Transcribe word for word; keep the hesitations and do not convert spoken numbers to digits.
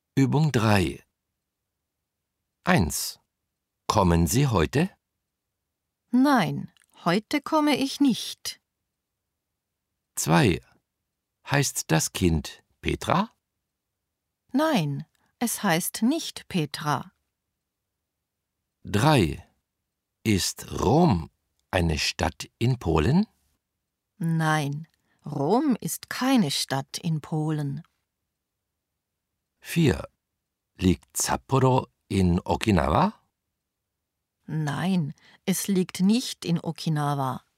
Übung drei. eins. Kommen Sie heute? Nein, heute komme ich nicht. zwei. Heißt das Kind Petra? Nein, es heißt nicht Petra. drei. Ist Rom eine Stadt in Polen? Nein, Rom ist keine Stadt in Polen. vier. Liegt Sapporo in Okinawa? Nein, es liegt nicht in Okinawa.